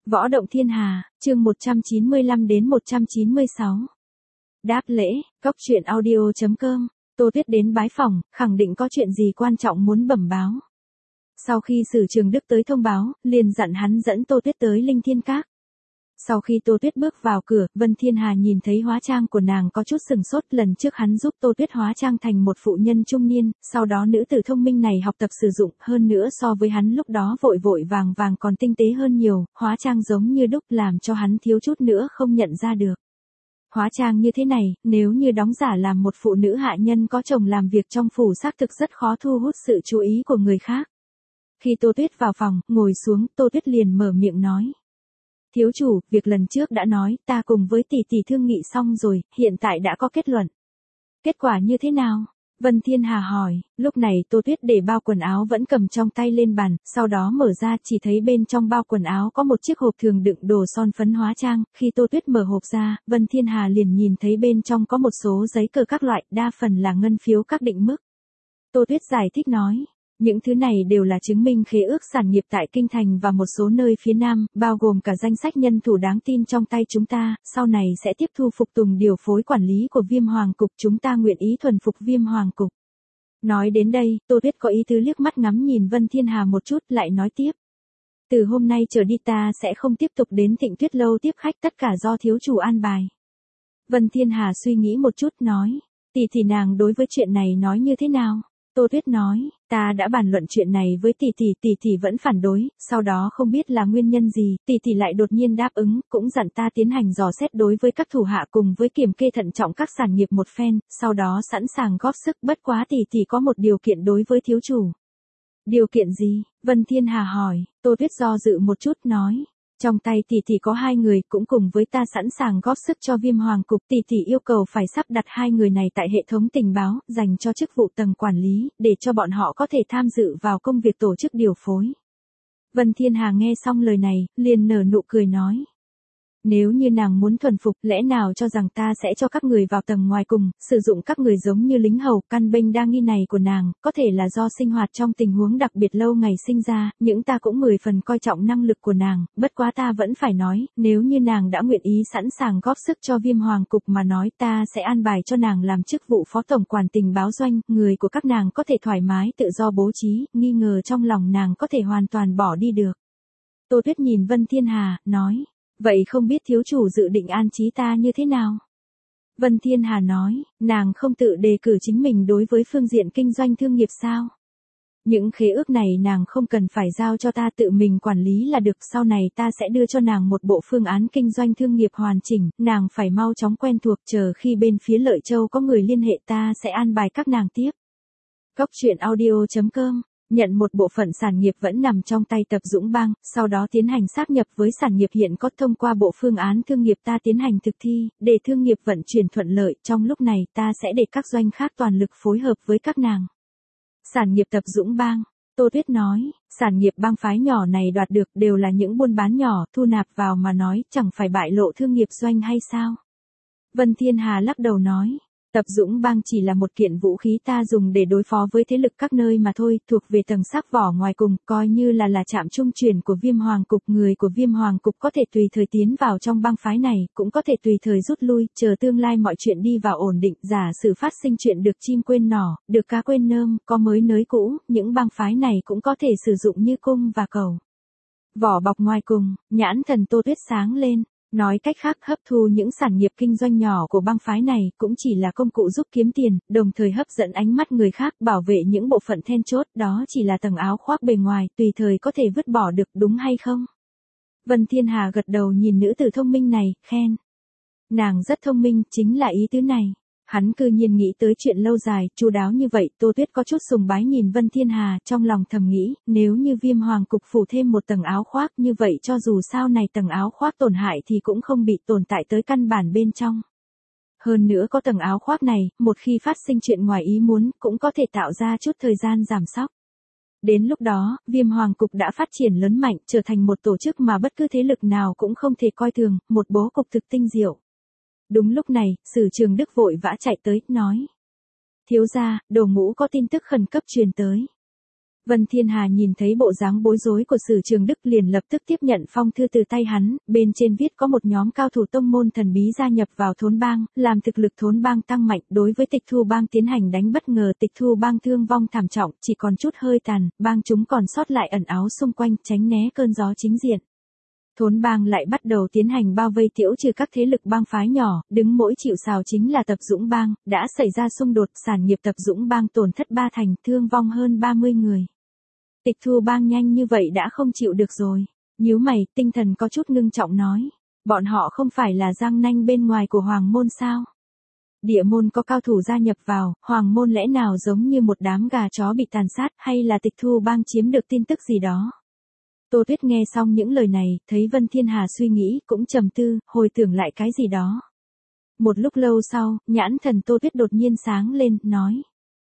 Võ động thiên hà, chương 195 đến 196. Đáp lễ, Cóc truyện audio.com, Tô Tuyết đến bái phòng, khẳng định có chuyện gì quan trọng muốn bẩm báo. Sau khi Sử Trường Đức tới thông báo, liền dặn hắn dẫn Tô Tuyết tới Linh Thiên Các. Sau khi Tô Tuyết bước vào cửa, Vân Thiên Hà nhìn thấy hóa trang của nàng có chút sừng sốt. Lần trước hắn giúp Tô Tuyết hóa trang thành một phụ nhân trung niên, sau đó nữ tử thông minh này học tập sử dụng, hơn nữa so với hắn lúc đó vội vội vàng vàng còn tinh tế hơn nhiều, hóa trang giống như đúc làm cho hắn thiếu chút nữa không nhận ra được. Hóa trang như thế này, nếu như đóng giả làm một phụ nữ hạ nhân có chồng làm việc trong phủ xác thực rất khó thu hút sự chú ý của người khác. Khi Tô Tuyết vào phòng, ngồi xuống, Tô Tuyết liền mở miệng nói. Thiếu chủ, việc lần trước đã nói, ta cùng với tỷ tỷ thương nghị xong rồi, hiện tại đã có kết luận. Kết quả như thế nào? Vân Thiên Hà hỏi, lúc này Tô Tuyết để bao quần áo vẫn cầm trong tay lên bàn, sau đó mở ra chỉ thấy bên trong bao quần áo có một chiếc hộp thường đựng đồ son phấn hóa trang, khi Tô Tuyết mở hộp ra, Vân Thiên Hà liền nhìn thấy bên trong có một số giấy cờ các loại, đa phần là ngân phiếu các định mức. Tô Tuyết giải thích nói. Những thứ này đều là chứng minh khế ước sản nghiệp tại Kinh Thành và một số nơi phía Nam, bao gồm cả danh sách nhân thủ đáng tin trong tay chúng ta, sau này sẽ tiếp thu phục tùng điều phối quản lý của Viêm Hoàng Cục, chúng ta nguyện ý thuần phục Viêm Hoàng Cục. Nói đến đây, Tô Tuyết có ý tứ liếc mắt ngắm nhìn Vân Thiên Hà một chút, lại nói tiếp. Từ hôm nay trở đi ta sẽ không tiếp tục đến Thịnh Tuyết Lâu tiếp khách, tất cả do thiếu chủ an bài. Vân Thiên Hà suy nghĩ một chút nói, tỷ nàng đối với chuyện này nói như thế nào? Tô Tuyết nói, ta đã bàn luận chuyện này với tỷ tỷ vẫn phản đối, sau đó không biết là nguyên nhân gì, tỷ lại đột nhiên đáp ứng, cũng dặn ta tiến hành dò xét đối với các thủ hạ cùng với kiểm kê thận trọng các sản nghiệp một phen, sau đó sẵn sàng góp sức, bất quá tỷ có một điều kiện đối với thiếu chủ. Điều kiện gì? Vân Thiên Hà hỏi. Tô Tuyết do dự một chút nói. Trong tay tỷ có hai người, cũng cùng với ta sẵn sàng góp sức cho Viêm Hoàng Cục, tỷ yêu cầu phải sắp đặt hai người này tại hệ thống tình báo, dành cho chức vụ tầng quản lý, để cho bọn họ có thể tham dự vào công việc tổ chức điều phối. Vân Thiên Hà nghe xong lời này, liền nở nụ cười nói. Nếu như nàng muốn thuần phục, lẽ nào cho rằng ta sẽ cho các người vào tầng ngoài cùng, sử dụng các người giống như lính hầu, căn bênh đa nghi này của nàng, có thể là do sinh hoạt trong tình huống đặc biệt lâu ngày sinh ra, những ta cũng 10 phần coi trọng năng lực của nàng, bất quá ta vẫn phải nói, nếu như nàng đã nguyện ý sẵn sàng góp sức cho Viêm Hoàng Cục mà nói, ta sẽ an bài cho nàng làm chức vụ phó tổng quản tình báo doanh, người của các nàng có thể thoải mái tự do bố trí, nghi ngờ trong lòng nàng có thể hoàn toàn bỏ đi được. Tô Tuyết nhìn Vân Thiên Hà, nói. Vậy không biết thiếu chủ dự định an trí ta như thế nào? Vân Thiên Hà nói, nàng không tự đề cử chính mình đối với phương diện kinh doanh thương nghiệp sao? Những khế ước này nàng không cần phải giao cho ta tự mình quản lý là được, sau này ta sẽ đưa cho nàng một bộ phương án kinh doanh thương nghiệp hoàn chỉnh, nàng phải mau chóng quen thuộc, chờ khi bên phía Lợi Châu có người liên hệ ta sẽ an bài các nàng tiếp. Cóc truyện audio.com nhận một bộ phận sản nghiệp vẫn nằm trong tay Tập Dũng Bang, sau đó tiến hành sáp nhập với sản nghiệp hiện có thông qua bộ phương án thương nghiệp ta tiến hành thực thi, để thương nghiệp vận chuyển thuận lợi, trong lúc này ta sẽ để các doanh khác toàn lực phối hợp với các nàng. Sản nghiệp Tập Dũng Bang, Tô Tuyết nói, sản nghiệp bang phái nhỏ này đoạt được đều là những buôn bán nhỏ, thu nạp vào mà nói, chẳng phải bại lộ thương nghiệp doanh hay sao? Vân Thiên Hà lắc đầu nói. Tập Dũng Bang chỉ là một kiện vũ khí ta dùng để đối phó với thế lực các nơi mà thôi, thuộc về tầng sắc vỏ ngoài cùng, coi như là trạm trung chuyển của Viêm Hoàng Cục, người của Viêm Hoàng Cục có thể tùy thời tiến vào trong bang phái này, cũng có thể tùy thời rút lui, chờ tương lai mọi chuyện đi vào ổn định, giả sử phát sinh chuyện được chim quên nỏ, được cá quên nơm, có mới nới cũ, những bang phái này cũng có thể sử dụng như cung và cầu. Vỏ bọc ngoài cùng, nhãn thần Tô Tuyết sáng lên. Nói cách khác, hấp thu những sản nghiệp kinh doanh nhỏ của bang phái này cũng chỉ là công cụ giúp kiếm tiền, đồng thời hấp dẫn ánh mắt người khác, bảo vệ những bộ phận then chốt, đó chỉ là tầng áo khoác bề ngoài, tùy thời có thể vứt bỏ được, đúng hay không? Vân Thiên Hà gật đầu nhìn nữ tử thông minh này, khen. Nàng rất thông minh, chính là ý tứ này. Hắn cư nhiên nghĩ tới chuyện lâu dài, chu đáo như vậy, Tô Tuyết có chút sùng bái nhìn Vân Thiên Hà, trong lòng thầm nghĩ, nếu như Viêm Hoàng Cục phủ thêm một tầng áo khoác như vậy cho dù sau này tầng áo khoác tổn hại thì cũng không bị tồn tại tới căn bản bên trong. Hơn nữa có tầng áo khoác này, một khi phát sinh chuyện ngoài ý muốn, cũng có thể tạo ra chút thời gian giảm sóc. Đến lúc đó, Viêm Hoàng Cục đã phát triển lớn mạnh, trở thành một tổ chức mà bất cứ thế lực nào cũng không thể coi thường, một bố cục thực tinh diệu. Đúng lúc này, Sử Trường Đức vội vã chạy tới, nói. Thiếu gia, Đồ Ngũ có tin tức khẩn cấp truyền tới. Vân Thiên Hà nhìn thấy bộ dáng bối rối của Sử Trường Đức liền lập tức tiếp nhận phong thư từ tay hắn, bên trên viết có một nhóm cao thủ tông môn thần bí gia nhập vào thốn bang, làm thực lực thốn bang tăng mạnh, đối với Tịch Thu bang tiến hành đánh bất ngờ, Tịch Thu bang thương vong thảm trọng, chỉ còn chút hơi tàn, bang chúng còn sót lại ẩn áo xung quanh, tránh né cơn gió chính diện. Thốn bang lại bắt đầu tiến hành bao vây tiễu trừ các thế lực bang phái nhỏ, đứng mỗi chịu sào chính là Tập Dũng bang, đã xảy ra xung đột, sản nghiệp Tập Dũng bang tổn thất 3 thành, thương vong hơn 30 người. Tịch Thu bang nhanh như vậy đã không chịu được rồi. Nhíu mày, tinh thần có chút ngưng trọng nói. Bọn họ không phải là răng nanh bên ngoài của Hoàng môn sao? Địa môn có cao thủ gia nhập vào, Hoàng môn lẽ nào giống như một đám gà chó bị tàn sát hay là Tịch Thu bang chiếm được tin tức gì đó? Tô Tuyết nghe xong những lời này, thấy Vân Thiên Hà suy nghĩ, cũng trầm tư, hồi tưởng lại cái gì đó. Một lúc lâu sau, nhãn thần Tô Tuyết đột nhiên sáng lên, nói.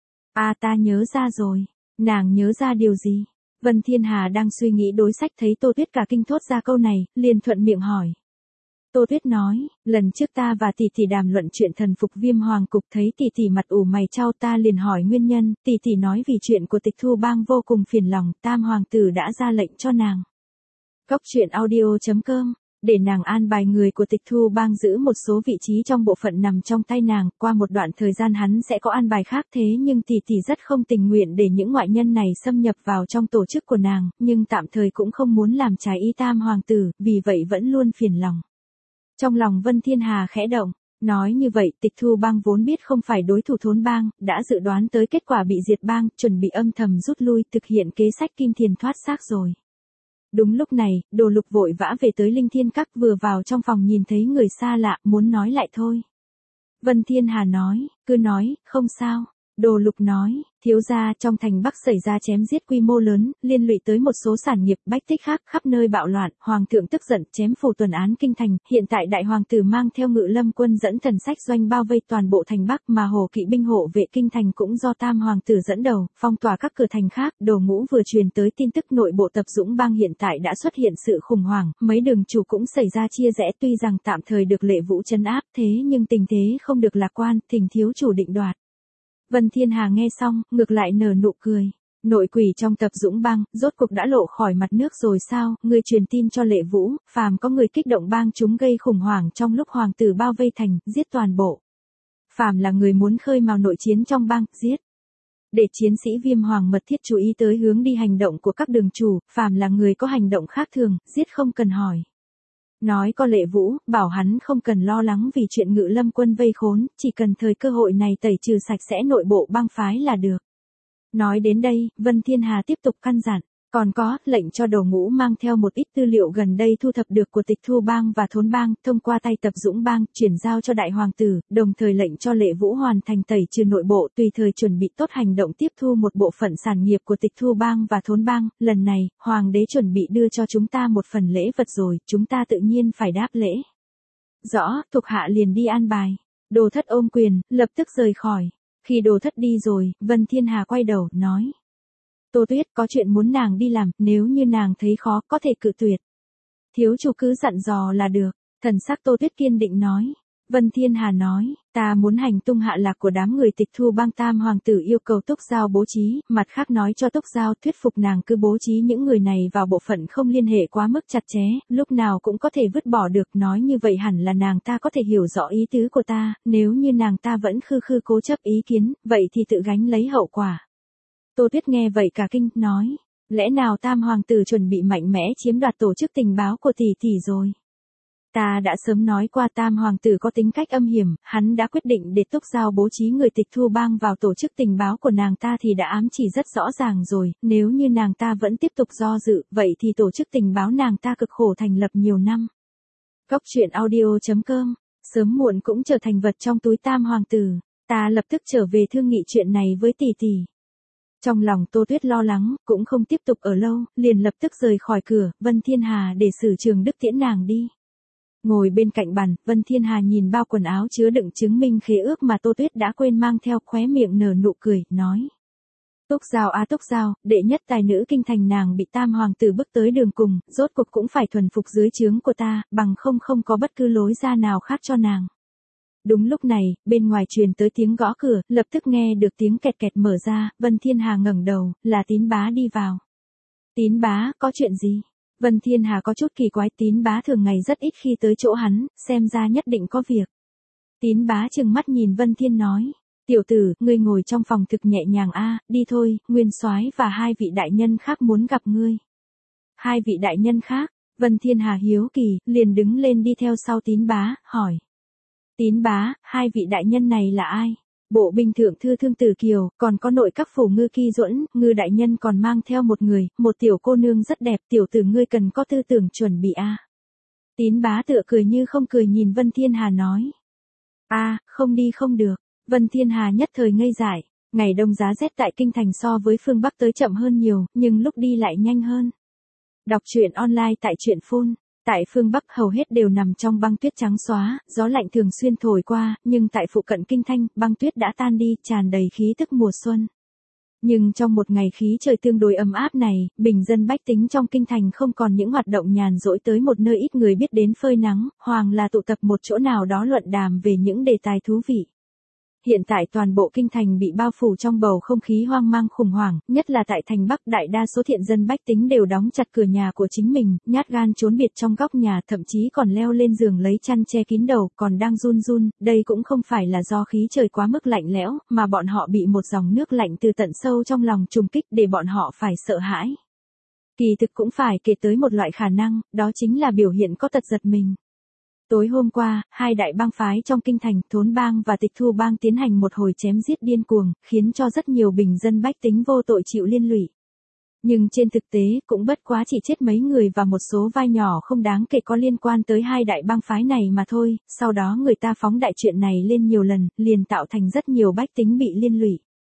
Ta nhớ ra rồi. Nàng nhớ ra điều gì? Vân Thiên Hà đang suy nghĩ đối sách thấy Tô Tuyết cả kinh thốt ra câu này, liền thuận miệng hỏi. Tô Tuyết nói, lần trước ta và tỷ tỷ đàm luận chuyện thần phục Viêm Hoàng cục, thấy tỷ tỷ mặt ủ mày chau, ta liền hỏi nguyên nhân, tỷ tỷ nói vì chuyện của Tịch Thu bang vô cùng phiền lòng, Tam hoàng tử đã ra lệnh cho nàng. Cóc truyện audio.com, để nàng an bài người của Tịch Thu bang giữ một số vị trí trong bộ phận nằm trong tay nàng, qua một đoạn thời gian hắn sẽ có an bài khác, thế nhưng tỷ tỷ rất không tình nguyện để những ngoại nhân này xâm nhập vào trong tổ chức của nàng, nhưng tạm thời cũng không muốn làm trái ý Tam hoàng tử, vì vậy vẫn luôn phiền lòng. Trong lòng Vân Thiên Hà khẽ động, nói như vậy Tịch Thu bang vốn biết không phải đối thủ thốn bang, đã dự đoán tới kết quả bị diệt bang, chuẩn bị âm thầm rút lui, thực hiện kế sách kim thiền thoát xác rồi. Đúng lúc này, Đồ Lục vội vã về tới Linh Thiên Các, vừa vào trong phòng nhìn thấy người xa lạ, muốn nói lại thôi. Vân Thiên Hà nói, cứ nói, không sao. Đồ Lục nói, thiếu gia, trong thành Bắc xảy ra chém giết quy mô lớn, liên lụy tới một số sản nghiệp bách tích khác, khắp nơi bạo loạn, hoàng thượng tức giận, chém phủ tuần án kinh thành, hiện tại đại hoàng tử mang theo Ngự Lâm quân dẫn thần sách doanh bao vây toàn bộ thành Bắc, mà Hồ Kỵ binh hộ vệ kinh thành cũng do Tam hoàng tử dẫn đầu, phong tỏa các cửa thành khác. Đồ Ngũ vừa truyền tới tin tức nội bộ Tập Dũng bang hiện tại đã xuất hiện sự khủng hoảng, mấy đường chủ cũng xảy ra chia rẽ, tuy rằng tạm thời được Lệ Vũ trấn áp, thế nhưng tình thế không được lạc quan, Thỉnh thiếu chủ định đoạt. Vân Thiên Hà nghe xong, ngược lại nở nụ cười. Nội quỷ trong Tập Dũng bang, rốt cuộc đã lộ khỏi mặt nước rồi sao? Người truyền tin cho Lệ Vũ, phàm có người kích động bang chúng gây khủng hoảng trong lúc hoàng tử bao vây thành, giết toàn bộ. Phàm là người muốn khơi mào nội chiến trong bang, giết. Để chiến sĩ Viêm Hoàng mật thiết chú ý tới hướng đi hành động của các đường chủ, phàm là người có hành động khác thường, giết không cần hỏi. Nói có Lệ Vũ, bảo hắn không cần lo lắng vì chuyện Ngự Lâm quân vây khốn, chỉ cần thời cơ hội này tẩy trừ sạch sẽ nội bộ bang phái là được. Nói đến đây, Vân Thiên Hà tiếp tục căn dặn, còn có, lệnh cho Đồ Ngũ mang theo một ít tư liệu gần đây thu thập được của Tịch Thu bang và Thốn bang, thông qua tay Tập Dũng bang, chuyển giao cho đại hoàng tử, đồng thời lệnh cho Lệ Vũ hoàn thành tẩy trừ nội bộ, tùy thời chuẩn bị tốt hành động tiếp thu một bộ phận sản nghiệp của Tịch Thu bang và Thốn bang. Lần này, hoàng đế chuẩn bị đưa cho chúng ta một phần lễ vật rồi, chúng ta tự nhiên phải đáp lễ. Rõ, thuộc hạ liền đi an bài. Đồ Thất ôm quyền, lập tức rời khỏi. Khi Đồ Thất đi rồi, Vân Thiên Hà quay đầu, nói. Tô Tuyết, có chuyện muốn nàng đi làm, nếu như nàng thấy khó, có thể cự tuyệt. Thiếu chủ cứ dặn dò là được. Thần sắc Tô Tuyết kiên định nói. Vân Thiên Hà nói, ta muốn hành tung hạ lạc của đám người Tịch Thu bang. Tam hoàng tử yêu cầu Túc Giao bố trí, mặt khác nói cho Túc Giao thuyết phục nàng cứ bố trí những người này vào bộ phận không liên hệ quá mức chặt chẽ, lúc nào cũng có thể vứt bỏ được. Nói như vậy hẳn là nàng ta có thể hiểu rõ ý tứ của ta, nếu như nàng ta vẫn khư khư cố chấp ý kiến, vậy thì tự gánh lấy hậu quả. Tô Tuyết nghe vậy cả kinh, nói, lẽ nào Tam hoàng tử chuẩn bị mạnh mẽ chiếm đoạt tổ chức tình báo của tỷ tỷ rồi? Ta đã sớm nói qua Tam hoàng tử có tính cách âm hiểm, hắn đã quyết định để Túc Giao bố trí người Tịch Thu bang vào tổ chức tình báo của nàng ta thì đã ám chỉ rất rõ ràng rồi, nếu như nàng ta vẫn tiếp tục do dự, vậy thì tổ chức tình báo nàng ta cực khổ thành lập nhiều năm. Cóc truyện audio.com, sớm muộn cũng trở thành vật trong túi Tam hoàng tử, ta lập tức trở về thương nghị chuyện này với tỷ tỷ. Trong lòng Tô Tuyết lo lắng, cũng không tiếp tục ở lâu, liền lập tức rời khỏi cửa, Vân Thiên Hà để Sử Trường Đức tiễn nàng đi. Ngồi bên cạnh bàn, Vân Thiên Hà nhìn bao quần áo chứa đựng chứng minh khế ước mà Tô Tuyết đã quên mang theo, khóe miệng nở nụ cười, nói. Túc Giao a Túc Giao, đệ nhất tài nữ kinh thành nàng bị Tam hoàng tử bước tới đường cùng, rốt cuộc cũng phải thuần phục dưới trướng của ta, bằng không có bất cứ lối ra nào khác cho nàng. Đúng lúc này, bên ngoài truyền tới tiếng gõ cửa, lập tức nghe được tiếng kẹt kẹt mở ra, Vân Thiên Hà ngẩng đầu, là Tín bá đi vào. Tín bá, có chuyện gì? Vân Thiên Hà có chút kỳ quái, Tín bá thường ngày rất ít khi tới chỗ hắn, xem ra nhất định có việc. Tín bá trừng mắt nhìn Vân Thiên nói, tiểu tử, ngươi ngồi trong phòng thực nhẹ nhàng a, đi thôi, Nguyên Soái và hai vị đại nhân khác muốn gặp ngươi. Hai vị đại nhân khác? Vân Thiên Hà hiếu kỳ, liền đứng lên đi theo sau Tín bá, hỏi. Tín bá, hai vị đại nhân này là ai? Bộ binh thượng thư Thương Tử Kiều, còn có nội các phủ Ngư Ki Duẫn, Ngư đại nhân còn mang theo một người, một tiểu cô nương rất đẹp, tiểu tử ngươi cần có tư tưởng chuẩn bị a. Tín bá tựa cười như không cười nhìn Vân Thiên Hà nói. Không đi không được. Vân Thiên Hà nhất thời ngây dại, ngày đông giá rét tại kinh thành so với phương Bắc tới chậm hơn nhiều, nhưng lúc đi lại nhanh hơn. Đọc truyện online tại truyện phun. Tại phương Bắc hầu hết đều nằm trong băng tuyết trắng xóa, gió lạnh thường xuyên thổi qua, nhưng tại phụ cận kinh thành, băng tuyết đã tan đi, tràn đầy khí tức mùa xuân. Nhưng trong một ngày khí trời tương đối ấm áp này, bình dân bách tính trong kinh thành không còn những hoạt động nhàn rỗi tới một nơi ít người biết đến phơi nắng, hoặc là tụ tập một chỗ nào đó luận đàm về những đề tài thú vị. Hiện tại toàn bộ kinh thành bị bao phủ trong bầu không khí hoang mang khủng hoảng, nhất là tại thành Bắc, đại đa số thiện dân bách tính đều đóng chặt cửa nhà của chính mình, nhát gan trốn biệt trong góc nhà, thậm chí còn leo lên giường lấy chăn che kín đầu, còn đang run run, đây cũng không phải là do khí trời quá mức lạnh lẽo, mà bọn họ bị một dòng nước lạnh từ tận sâu trong lòng trùng kích để bọn họ phải sợ hãi. Kỳ thực cũng phải kể tới một loại khả năng, đó chính là biểu hiện có tật giật mình. Tối hôm qua, hai đại bang phái trong kinh thành, Thốn bang và Tịch Thu bang tiến hành một hồi chém giết điên cuồng, khiến cho rất nhiều bình dân bách tính vô tội chịu liên lụy. Nhưng trên thực tế, cũng bất quá chỉ chết mấy người và một số vai nhỏ không đáng kể có liên quan tới hai đại bang phái này mà thôi, sau đó người ta phóng đại chuyện này lên nhiều lần, liền tạo thành rất nhiều bách tính bị liên lụy.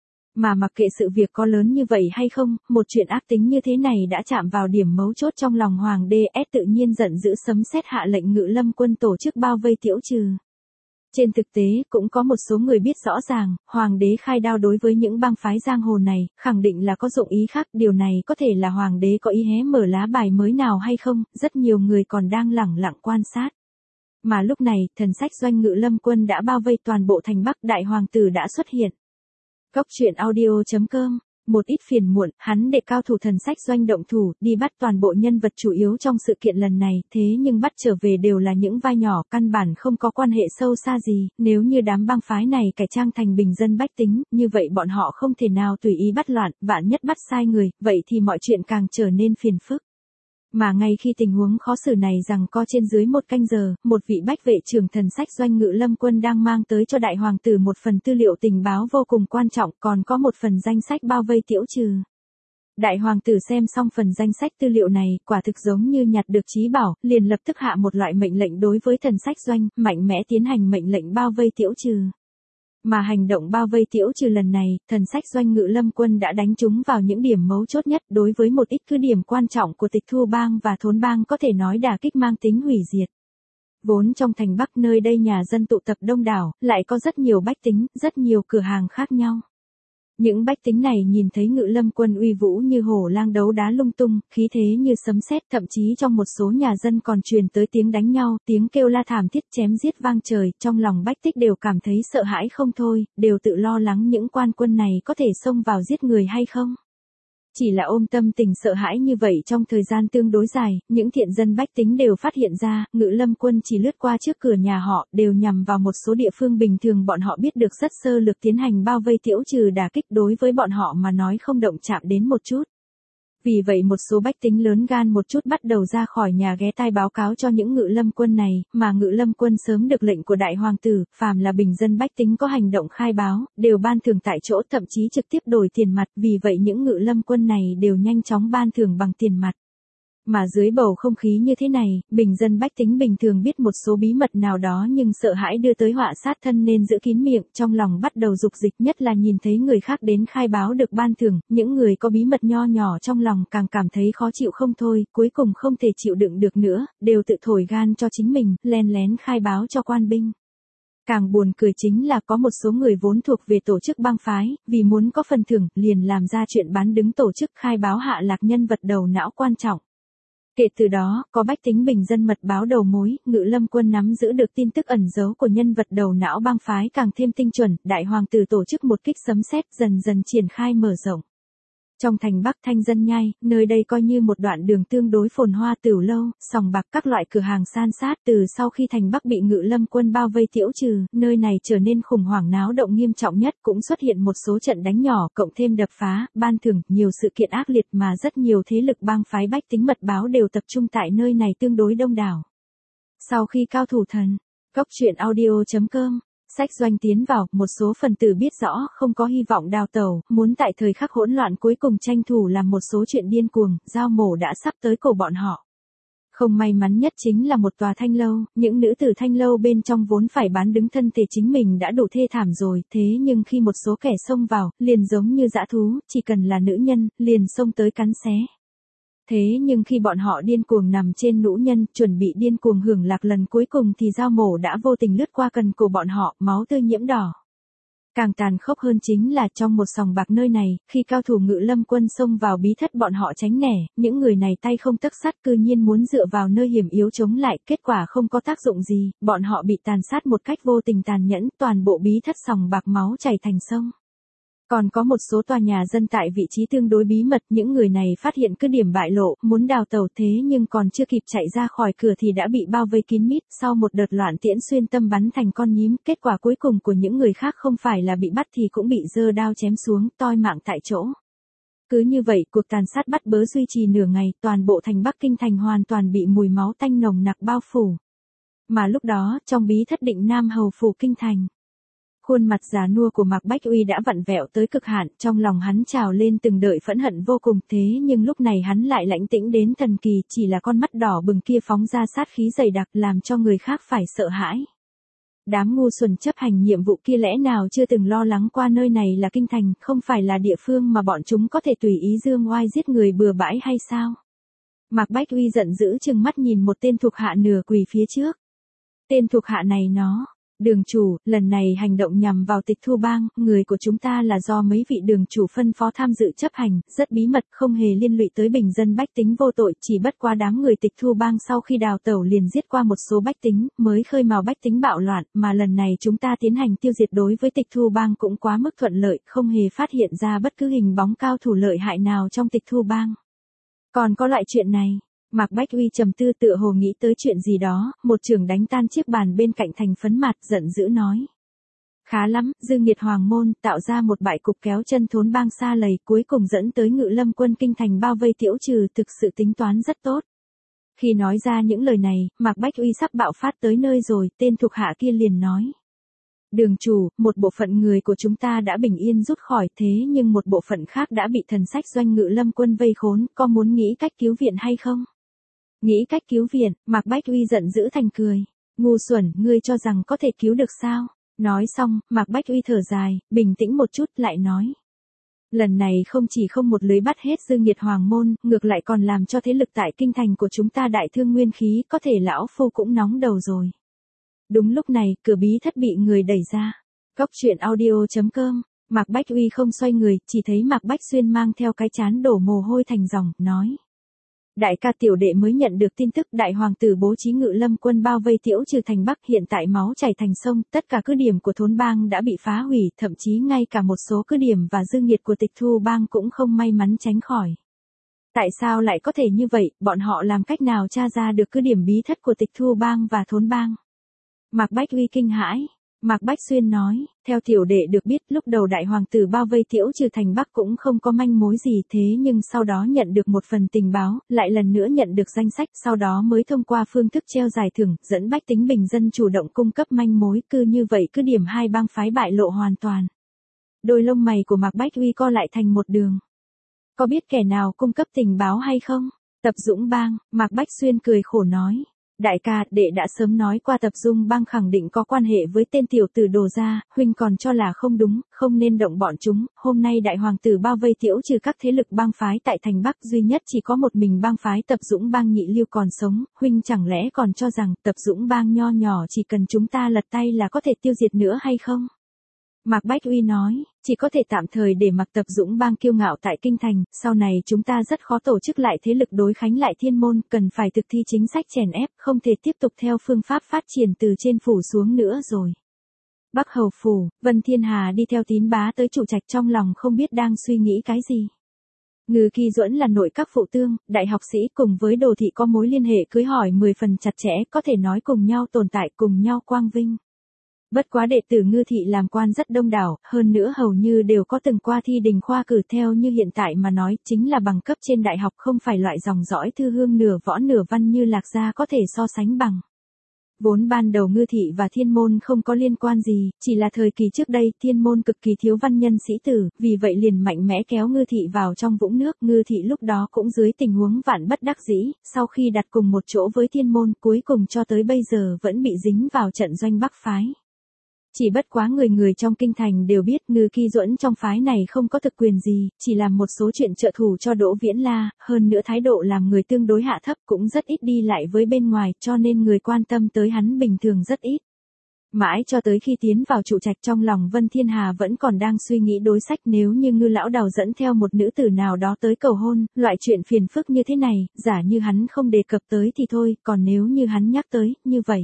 Mà mặc kệ sự việc có lớn như vậy hay không, một chuyện ác tính như thế này đã chạm vào điểm mấu chốt trong lòng hoàng đế, tự nhiên giận dữ sấm sét hạ lệnh Ngự Lâm quân tổ chức bao vây Tiễu Trừ. Trên thực tế, cũng có một số người biết rõ ràng, hoàng đế khai đao đối với những bang phái giang hồ này, khẳng định là có dụng ý khác, điều này có thể là hoàng đế có ý hé mở lá bài mới nào hay không, rất nhiều người còn đang lẳng lặng quan sát. Mà lúc này, thần sách doanh Ngự Lâm quân đã bao vây toàn bộ thành Bắc, đại hoàng tử đã xuất hiện. Góc truyện audio.com, một ít phiền muộn, hắn để cao thủ thần sách doanh động thủ, đi bắt toàn bộ nhân vật chủ yếu trong sự kiện lần này, thế nhưng bắt trở về đều là những vai nhỏ, căn bản không có quan hệ sâu xa gì, nếu như đám bang phái này cải trang thành bình dân bách tính, như vậy bọn họ không thể nào tùy ý bắt loạn, vạn nhất bắt sai người, vậy thì mọi chuyện càng trở nên phiền phức. Mà ngay khi tình huống khó xử này giằng co trên dưới một canh giờ, một vị bách vệ trưởng thần sách doanh Ngự Lâm quân đang mang tới cho đại hoàng tử một phần tư liệu tình báo vô cùng quan trọng, còn có một phần danh sách bao vây Tiễu Trừ. Đại hoàng tử xem xong phần danh sách tư liệu này, quả thực giống như nhặt được trí bảo, liền lập tức hạ một loại mệnh lệnh đối với thần sách doanh, mạnh mẽ tiến hành mệnh lệnh bao vây Tiễu Trừ. Mà hành động bao vây Tiễu Trừ lần này, thần sách doanh Ngự Lâm quân đã đánh trúng vào những điểm mấu chốt nhất, đối với một ít cứ điểm quan trọng của Tịch Thu bang và Thốn bang có thể nói đả kích mang tính hủy diệt. Vốn trong thành Bắc nơi đây nhà dân tụ tập đông đảo, lại có rất nhiều bách tính, rất nhiều cửa hàng khác nhau. Những bách tính này nhìn thấy Ngự Lâm quân uy vũ như hổ lang đấu đá lung tung, khí thế như sấm sét, thậm chí trong một số nhà dân còn truyền tới tiếng đánh nhau, tiếng kêu la thảm thiết chém giết vang trời, trong lòng bách tích đều cảm thấy sợ hãi không thôi, đều tự lo lắng những quan quân này có thể xông vào giết người hay không. Chỉ là ôm tâm tình sợ hãi như vậy trong thời gian tương đối dài, những thiện dân bách tính đều phát hiện ra, Ngự Lâm quân chỉ lướt qua trước cửa nhà họ, đều nhằm vào một số địa phương bình thường bọn họ biết được rất sơ lược tiến hành bao vây Tiễu Trừ đả kích, đối với bọn họ mà nói không động chạm đến một chút. Vì vậy một số bách tính lớn gan một chút bắt đầu ra khỏi nhà ghé tai báo cáo cho những Ngự Lâm quân này, mà Ngự Lâm quân sớm được lệnh của đại hoàng tử, phàm là bình dân bách tính có hành động khai báo, đều ban thưởng tại chỗ, thậm chí trực tiếp đổi tiền mặt, vì vậy những Ngự Lâm quân này đều nhanh chóng ban thưởng bằng tiền mặt. Mà dưới bầu không khí như thế này, bình dân bách tính bình thường biết một số bí mật nào đó nhưng sợ hãi đưa tới họa sát thân nên giữ kín miệng, trong lòng bắt đầu dục dịch, nhất là nhìn thấy người khác đến khai báo được ban thưởng, những người có bí mật nho nhỏ trong lòng càng cảm thấy khó chịu không thôi, cuối cùng không thể chịu đựng được nữa, đều tự thổi gan cho chính mình, len lén khai báo cho quan binh. Càng buồn cười chính là có một số người vốn thuộc về tổ chức bang phái, vì muốn có phần thưởng, liền làm ra chuyện bán đứng tổ chức khai báo hạ lạc nhân vật đầu não quan trọng. Kể từ đó, có bách tính bình dân mật báo đầu mối, Ngự Lâm Quân nắm giữ được tin tức ẩn giấu của nhân vật đầu não bang phái càng thêm tinh chuẩn, đại hoàng tử tổ chức một kích sấm sét dần dần triển khai mở rộng. Trong thành Bắc Thanh Dân Nhai, nơi đây coi như một đoạn đường tương đối phồn hoa tửu lâu, sòng bạc các loại cửa hàng san sát. Từ sau khi thành Bắc bị Ngự Lâm Quân bao vây tiễu trừ, nơi này trở nên khủng hoảng náo động nghiêm trọng nhất, cũng xuất hiện một số trận đánh nhỏ, cộng thêm đập phá, ban thưởng, nhiều sự kiện ác liệt mà rất nhiều thế lực bang phái bách tính mật báo đều tập trung tại nơi này tương đối đông đảo. Sau khi cao thủ thần, Cốc truyện audio.com sách doanh tiến vào, một số phần tử biết rõ không có hy vọng đào tẩu, muốn tại thời khắc hỗn loạn cuối cùng tranh thủ làm một số chuyện điên cuồng, dao mổ đã sắp tới cổ bọn họ. Không may mắn nhất chính là một tòa thanh lâu, những nữ tử thanh lâu bên trong vốn phải bán đứng thân thể chính mình đã đủ thê thảm rồi, thế nhưng khi một số kẻ xông vào, liền giống như dã thú, chỉ cần là nữ nhân, liền xông tới cắn xé. Thế nhưng khi bọn họ điên cuồng nằm trên nữ nhân, chuẩn bị điên cuồng hưởng lạc lần cuối cùng thì dao mổ đã vô tình lướt qua cần cổ bọn họ, máu tươi nhiễm đỏ. Càng tàn khốc hơn chính là trong một sòng bạc nơi này, khi cao thủ Ngự Lâm Quân xông vào bí thất bọn họ tránh nẻ, những người này tay không tấc sắt cư nhiên muốn dựa vào nơi hiểm yếu chống lại, kết quả không có tác dụng gì, bọn họ bị tàn sát một cách vô tình tàn nhẫn, toàn bộ bí thất sòng bạc máu chảy thành sông. Còn có một số tòa nhà dân tại vị trí tương đối bí mật, những người này phát hiện cứ điểm bại lộ, muốn đào tẩu thế nhưng còn chưa kịp chạy ra khỏi cửa thì đã bị bao vây kín mít, sau một đợt loạn tiễn xuyên tâm bắn thành con nhím, kết quả cuối cùng của những người khác không phải là bị bắt thì cũng bị giơ đao chém xuống, toi mạng tại chỗ. Cứ như vậy, cuộc tàn sát bắt bớ duy trì nửa ngày, toàn bộ thành Bắc Kinh thành hoàn toàn bị mùi máu tanh nồng nặc bao phủ. Mà lúc đó, trong bí thất Định Nam hầu phủ kinh thành, khuôn mặt già nua của Mạc Bách Uy đã vặn vẹo tới cực hạn, trong lòng hắn trào lên từng đợi phẫn hận vô cùng, thế nhưng lúc này hắn lại lãnh tĩnh đến thần kỳ, chỉ là con mắt đỏ bừng kia phóng ra sát khí dày đặc làm cho người khác phải sợ hãi. Đám ngu xuẩn chấp hành nhiệm vụ kia lẽ nào chưa từng lo lắng qua nơi này là kinh thành, không phải là địa phương mà bọn chúng có thể tùy ý dương oai giết người bừa bãi hay sao? Mạc Bách Uy giận dữ trừng mắt nhìn một tên thuộc hạ nửa quỳ phía trước. Tên thuộc hạ này nó: Đường chủ, lần này hành động nhằm vào Tịch Thu Bang, người của chúng ta là do mấy vị đường chủ phân phó tham dự chấp hành, rất bí mật, không hề liên lụy tới bình dân bách tính vô tội, chỉ bất quá đám người Tịch Thu Bang sau khi đào tẩu liền giết qua một số bách tính, mới khơi mào bách tính bạo loạn, mà lần này chúng ta tiến hành tiêu diệt đối với Tịch Thu Bang cũng quá mức thuận lợi, không hề phát hiện ra bất cứ hình bóng cao thủ lợi hại nào trong Tịch Thu Bang. Còn có loại chuyện này. Mạc Bách Uy trầm tư tựa hồ nghĩ tới chuyện gì đó, một chưởng đánh tan chiếc bàn bên cạnh thành phấn mặt, giận dữ nói. Khá lắm, dư nghiệt hoàng môn, tạo ra một bại cục kéo chân thốn bang xa lầy, cuối cùng dẫn tới Ngự Lâm Quân kinh thành bao vây tiễu trừ, thực sự tính toán rất tốt. Khi nói ra những lời này, Mạc Bách Uy sắp bạo phát tới nơi rồi, tên thuộc hạ kia liền nói. Đường chủ, một bộ phận người của chúng ta đã bình yên rút khỏi, thế nhưng một bộ phận khác đã bị thần sách doanh Ngự Lâm Quân vây khốn, có muốn nghĩ cách cứu viện hay không? Nghĩ cách cứu viện, Mạc Bách Uy giận dữ thành cười. Ngu xuẩn, ngươi cho rằng có thể cứu được sao? Nói xong, Mạc Bách Uy thở dài, bình tĩnh một chút, lại nói. Lần này không chỉ không một lưới bắt hết dư nghiệt hoàng môn, ngược lại còn làm cho thế lực tại kinh thành của chúng ta đại thương nguyên khí, có thể lão phu cũng nóng đầu rồi. Đúng lúc này, cửa bí thất bị người đẩy ra. Cốc truyện audio.com Mạc Bách Uy không xoay người, chỉ thấy Mạc Bách Xuyên mang theo cái trán đổ mồ hôi thành dòng, nói. Đại ca tiểu đệ mới nhận được tin tức đại hoàng tử bố trí Ngự Lâm Quân bao vây tiễu trừ thành Bắc, hiện tại máu chảy thành sông, tất cả cứ điểm của thốn bang đã bị phá hủy, thậm chí ngay cả một số cứ điểm và dư nghiệt của Tịch Thu Bang cũng không may mắn tránh khỏi. Tại sao lại có thể như vậy, bọn họ làm cách nào tra ra được cứ điểm bí thất của Tịch Thu Bang và thốn bang? Mạc Bách Uy kinh hãi. Mạc Bách Xuyên nói, theo tiểu đệ được biết lúc đầu đại hoàng tử bao vây tiễu trừ thành Bắc cũng không có manh mối gì, thế nhưng sau đó nhận được một phần tình báo, lại lần nữa nhận được danh sách, sau đó mới thông qua phương thức treo giải thưởng, dẫn bách tính bình dân chủ động cung cấp manh mối, cứ như vậy cứ điểm hai bang phái bại lộ hoàn toàn. Đôi lông mày của Mạc Bách Uy co lại thành một đường. Có biết kẻ nào cung cấp tình báo hay không? Tập Dũng Bang, Mạc Bách Xuyên cười khổ nói. Đại ca, đệ đã sớm nói qua Tập Dung Bang khẳng định có quan hệ với tên tiểu tử Đồ gia, huynh còn cho là không đúng, không nên động bọn chúng, hôm nay đại hoàng tử bao vây tiễu trừ các thế lực bang phái tại thành Bắc, duy nhất chỉ có một mình bang phái Tập Dũng Bang nhị lưu còn sống, huynh chẳng lẽ còn cho rằng Tập Dũng Bang nho nhỏ chỉ cần chúng ta lật tay là có thể tiêu diệt nữa hay không? Mạc Bách Uy nói, chỉ có thể tạm thời để Mạc Tập Dũng bang kiêu ngạo tại kinh thành, sau này chúng ta rất khó tổ chức lại thế lực đối kháng lại thiên môn, cần phải thực thi chính sách chèn ép, không thể tiếp tục theo phương pháp phát triển từ trên phủ xuống nữa rồi. Bắc Hầu phủ, Vân Thiên Hà đi theo Tín Bá tới trụ trạch, trong lòng không biết đang suy nghĩ cái gì. Ngư Kỳ Duẫn là nội các phụ tương, đại học sĩ, cùng với Đồ Thị có mối liên hệ cưới hỏi 10 phần chặt chẽ, có thể nói cùng nhau tồn tại, cùng nhau quang vinh. Bất quá đệ tử Ngư Thị làm quan rất đông đảo, hơn nữa hầu như đều có từng qua thi đình khoa cử, theo như hiện tại mà nói, chính là bằng cấp trên đại học, không phải loại dòng dõi thư hương nửa võ nửa văn như Lạc gia có thể so sánh bằng. Vốn ban đầu Ngư Thị và Thiên môn không có liên quan gì, chỉ là thời kỳ trước đây Thiên môn cực kỳ thiếu văn nhân sĩ tử, vì vậy liền mạnh mẽ kéo Ngư Thị vào trong vũng nước. Ngư Thị lúc đó cũng dưới tình huống vạn bất đắc dĩ, sau khi đặt cùng một chỗ với Thiên môn, cuối cùng cho tới bây giờ vẫn bị dính vào trận doanh Bắc phái. Chỉ bất quá người trong kinh thành đều biết Ngư Kỳ Duẫn trong phái này không có thực quyền gì, chỉ làm một số chuyện trợ thủ cho Đỗ Viễn La, hơn nữa thái độ làm người tương đối hạ thấp, cũng rất ít đi lại với bên ngoài, cho nên người quan tâm tới hắn bình thường rất ít. Mãi cho tới khi tiến vào trụ trạch, trong lòng Vân Thiên Hà vẫn còn đang suy nghĩ đối sách, nếu như Ngư lão đào dẫn theo một nữ tử nào đó tới cầu hôn, loại chuyện phiền phức như thế này, giả như hắn không đề cập tới thì thôi, còn nếu như hắn nhắc tới, như vậy.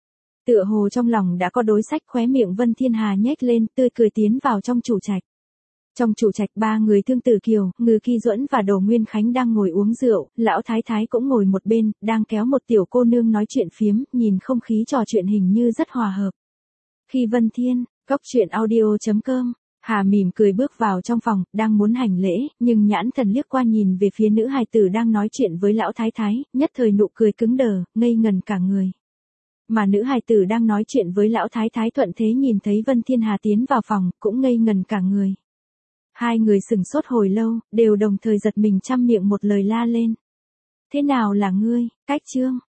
Tựa hồ trong lòng đã có đối sách, khóe miệng Vân Thiên Hà nhếch lên, tươi cười tiến vào trong trụ trạch. Trong trụ trạch, ba người Thương Tử Kiều, Ngư Kỳ Duẫn và Đồ Nguyên Khánh đang ngồi uống rượu, lão thái thái cũng ngồi một bên, đang kéo một tiểu cô nương nói chuyện phiếm, nhìn không khí trò chuyện hình như rất hòa hợp. Khi Vân Thiên, Cốc Truyện Audio.com, Hà mỉm cười bước vào trong phòng, đang muốn hành lễ, nhưng nhãn thần liếc qua nhìn về phía nữ hài tử đang nói chuyện với lão thái thái, nhất thời nụ cười cứng đờ, ngây ngần cả người. Mà nữ hài tử đang nói chuyện với lão thái thái thuận thế nhìn thấy Vân Thiên Hà tiến vào phòng, cũng ngây ngần cả người. Hai người sửng sốt hồi lâu, đều đồng thời giật mình, trăm miệng một lời la lên. Thế nào là ngươi, Cách Trương?